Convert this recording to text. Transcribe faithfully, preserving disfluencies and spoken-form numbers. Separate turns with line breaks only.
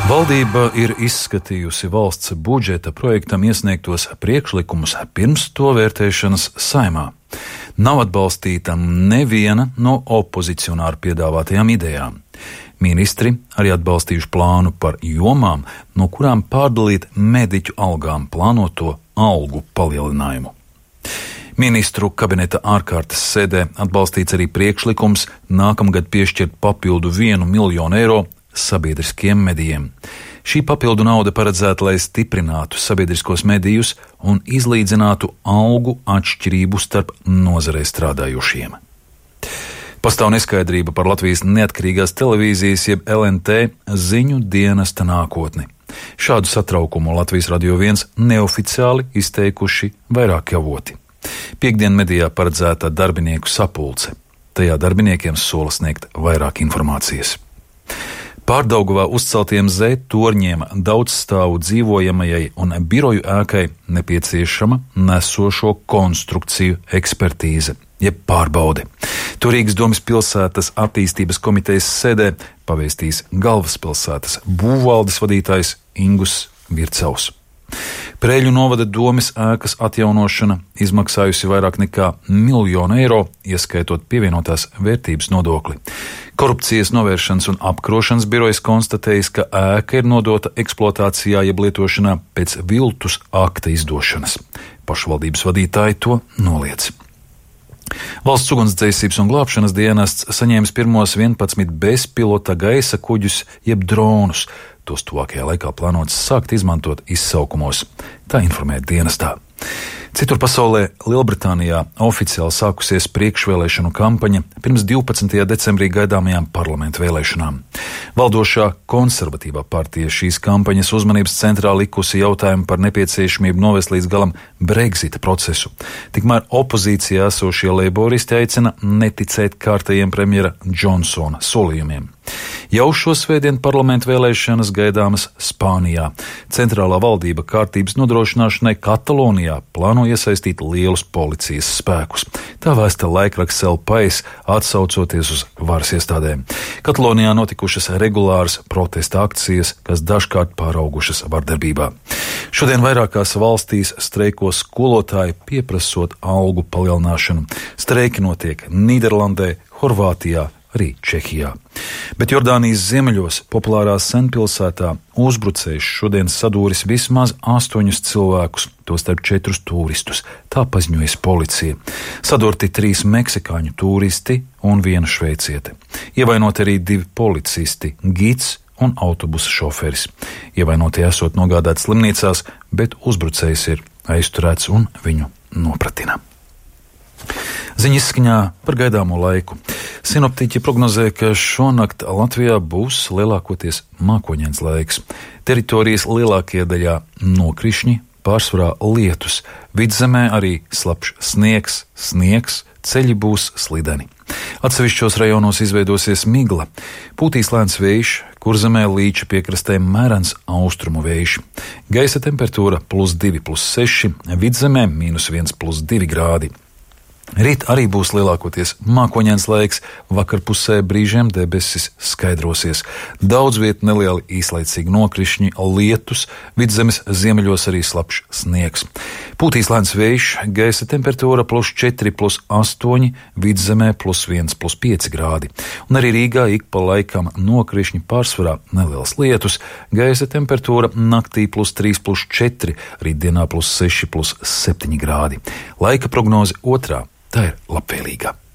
Valdība ir izskatījusi valsts budžeta projektam iesniegtos priekšlikumus pirms to vērtēšanas Saeimā. Nav atbalstīta neviena no opozicionāru piedāvātajām idejām. Ministri arī atbalstījuši plānu par jomām, no kurām pārdalīt mediķu algām plānoto algu palielinājumu. Ministru kabineta ārkārtas sēdē atbalstīts arī priekšlikums nākamgad piešķirt papildu vienu miljonu eiro sabiedriskiem medijiem. Šī papildu nauda paredzēta, lai stiprinātu sabiedriskos medijus un izlīdzinātu algu atšķirību starp nozarē strādājošiem. Pastāv neskaidrība par Latvijas neatkarīgās televīzijas jeb L N T ziņu dienesta nākotni. Šādu satraukumu Latvijas Radio viens neoficiāli izteikuši vairāki avoti. Piektdien medijā paredzēta darbinieku sapulce. Tajā darbiniekiem sola sniegt vairāk informācijas. Pārdaugavā uzceltiem Z torņiem daudzstāvu dzīvojamajai un biroju ēkai nepieciešama nesošo konstrukciju ekspertīze, jeb pārbaude. To Rīgas domas pilsētas attīstības komitejas sēdē pavēstīs galvaspilsētas būvvaldes vadītājs Ingus Vircaus. Preiļu novada domes ēkas atjaunošana izmaksājusi vairāk nekā miljonu eiro, ieskaitot pievienotās vērtības nodokli. Korupcijas novēršanas un apkarošanas birojas konstatējis, ka ēka ir nodota eksploatācijā jeb lietošanā pēc viltus akta izdošanas. Pašvaldības vadītāji to noliedz. Valsts ugunsdzēsības un glābšanas dienests saņēmis pirmos vienpadsmit bezpilota gaisa kuģus jeb dronus. Tos tuvākajā laikā plānots sākt izmantot izsaukumos. Tā informē dienestā. Citur pasaulē Lielbritānijā oficiāli sākusies priekšvēlēšanu kampaņa pirms divpadsmitajā decembrī gaidāmajām parlamentu vēlēšanām. Valdošā konservatīvā partija šīs kampaņas uzmanības centrā likusi jautājumu par nepieciešamību novest līdz galam Brexita procesu. Tikmēr opozīcijā esošie leiboristi aicina neticēt kārtējiem premjera Džonsona solījumiem. Jau šo svētdienu parlamentu vēlēšanas gaidāmas Spānijā. Centrālā valdība kārtības nodrošināšanai Katalonijā plāno iesaistīt lielus policijas spēkus. Tā vēsta laikraksts El Pais, atsaucoties uz varas iestādēm. Katalonijā notikušas regulāras protesta akcijas, kas dažkārt pāraugušas vardarbībā. Šodien vairākās valstīs streiko skolotāji, pieprasot algu palielināšanu. Streiki notiek Nīderlandē, Horvātijā, arī Čehijā. Bet Jordānijas ziemeļos, populārā Senpilsētā, uzbrucējs šodien sadūris vismaz astoņus cilvēkus, tostarp četrus turistus. Tā paziņojas policija. Sadurti trīs meksikāņu turisti un viena šveiciete. Ievainoti arī divi policisti, gids un autobusa šoferis. Ievainotie esot nogādāti slimnīcās, bet uzbrucējs ir aizturēts un viņu nopratina. Ziņa izskaņā par gaidāmo laiku. Sinoptiķi prognozē, ka šonakt Latvijā būs lielākoties mākoņains laiks. Teritorijas lielākajā daļā nokrišņi, pārsvarā lietus. Vidzemē arī slapjš sniegs, sniegs, ceļi būs slideni. Atsevišķos rajonos izveidosies migla. Pūtīs lēns vējš, Kurzemē līča piekrastē mērens austrumu vējš. Gaisa temperatūra plus divi, plus seši, vidzemē mīnus viens, plus divi grādi. Rīt arī būs lielākoties mākoņains laiks, vakarpusē brīžiem debesis skaidrosies. Daudz viet nelieli īslaicīgi nokrišņi, lietus, vidzemes ziemeļos arī slapjš sniegs. Pūtīs lēns vējš, gaisa temperatūra plus četri, plus astoņi, vidzemē plus viens, plus pieci grādi. Un arī Rīgā ik pa laikam nokrišņi, pārsvarā neliels lietus, gaisa temperatūra naktī plus trīs, plus četri, rītdienā plus seši, plus septiņi grādi. Laika prognoze otrā. Tā ir labvēlīga.